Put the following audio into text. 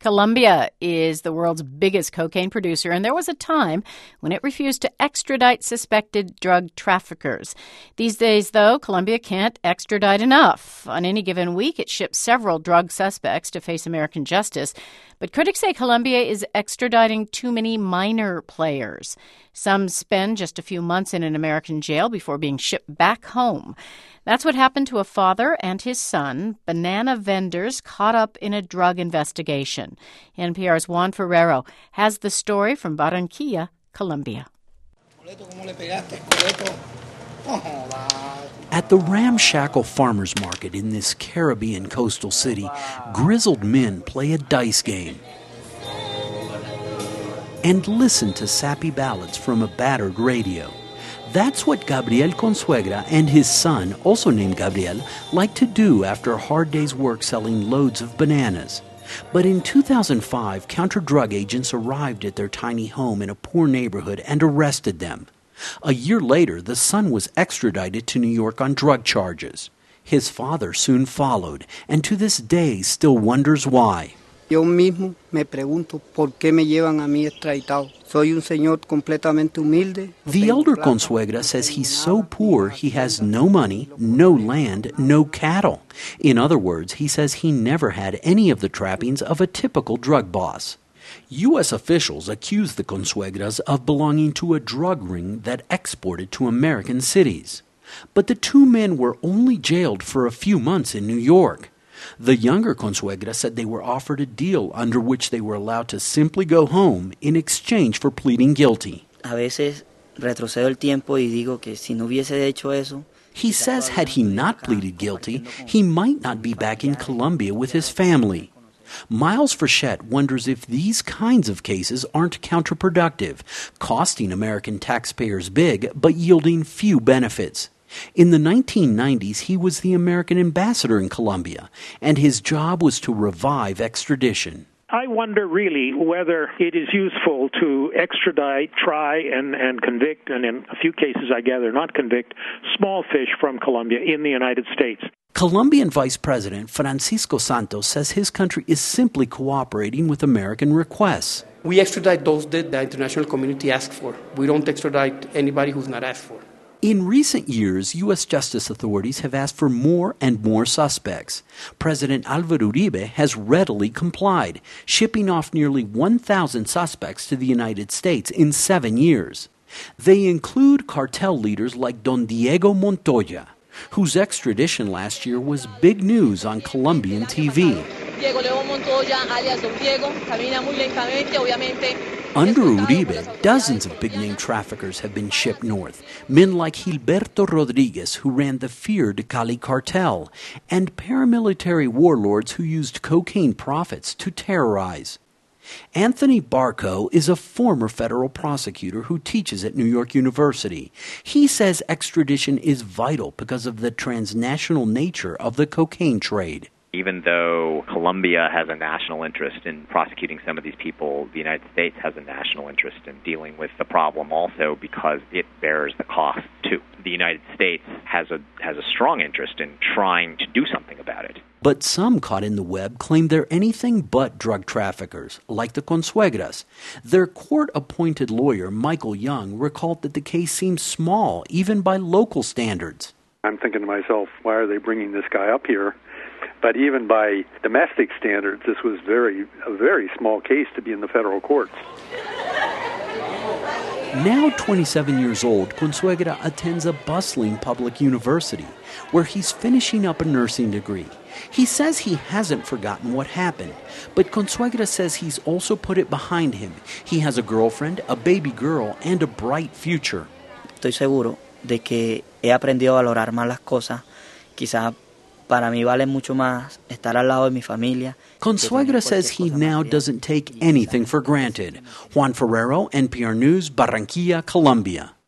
Colombia is the world's biggest cocaine producer, and there was a time when it refused to extradite suspected drug traffickers. These days, though, Colombia can't extradite enough. On any given week, it ships several drug suspects to face American justice. But critics say Colombia is extraditing too many minor players. Some spend just a few months in an American jail before being shipped back home. That's what happened to a father and his son, banana vendors caught up in a drug investigation. NPR's Juan Ferrero has the story from Barranquilla, Colombia. At the ramshackle farmers market in this Caribbean coastal city, grizzled men play a dice game and listen to sappy ballads from a battered radio. That's what Gabriel Consuegra and his son, also named Gabriel, like to do after a hard day's work selling loads of bananas. But in 2005, counter-drug agents arrived at their tiny home in a poor neighborhood and arrested them. A year later, the son was extradited to New York on drug charges. His father soon followed, and to this day still wonders why. Yo mismo me pregunto por qué me llevan a mí extraditado. Soy un señor completamente humilde. The elder Consuegra says he's so poor he has no money, no land, no cattle. In other words, he says he never had any of the trappings of a typical drug boss. U.S. officials accuse the Consuegras of belonging to a drug ring that exported to American cities. But the two men were only jailed for a few months in New York. The younger Consuegra said they were offered a deal under which they were allowed to simply go home in exchange for pleading guilty. A veces retrocedo el tiempo y digo que si no hubiese hecho eso. He says had he not pleaded guilty, he might not be back in Colombia with his family. Miles Frechette wonders if these kinds of cases aren't counterproductive, costing American taxpayers big but yielding few benefits. In the 1990s, he was the American ambassador in Colombia, and his job was to revive extradition. I wonder really whether it is useful to extradite, try, and convict, and in a few cases, I gather, not convict, small fish from Colombia in the United States. Colombian Vice President Francisco Santos says his country is simply cooperating with American requests. We extradite those that the international community asks for. We don't extradite anybody who's not asked for. In recent years, U.S. justice authorities have asked for more and more suspects. President Álvaro Uribe has readily complied, shipping off nearly 1,000 suspects to the United States in 7 years. They include cartel leaders like Don Diego Montoya, whose extradition last year was big news on Colombian TV. Under Uribe, dozens of big-name traffickers have been shipped north. Men like Gilberto Rodriguez, who ran the feared Cali cartel, and paramilitary warlords who used cocaine profits to terrorize. Anthony Barco is a former federal prosecutor who teaches at New York University. He says extradition is vital because of the transnational nature of the cocaine trade. Even though Colombia has a national interest in prosecuting some of these people, the United States has a national interest in dealing with the problem also because it bears the cost too. The United States has a strong interest in trying to do something about it. But some caught in the web claim they're anything but drug traffickers, like the Consuegras. Their court-appointed lawyer, Michael Young, recalled that the case seems small, even by local standards. I'm thinking to myself, why are they bringing this guy up here? But even by domestic standards, this was a very small case to be in the federal courts. Now 27 years old, Consuegra attends a bustling public university where he's finishing up a nursing degree. He says he hasn't forgotten what happened, but Consuegra says he's also put it behind him. He has a girlfriend, a baby girl, and a bright future. Estoy seguro de que he aprendido a valorar más las cosas. Quizá para mí vale mucho más estar al lado de mi familia. Consuegra says he now doesn't take anything for granted. Juan Ferrero, NPR News, Barranquilla, Colombia.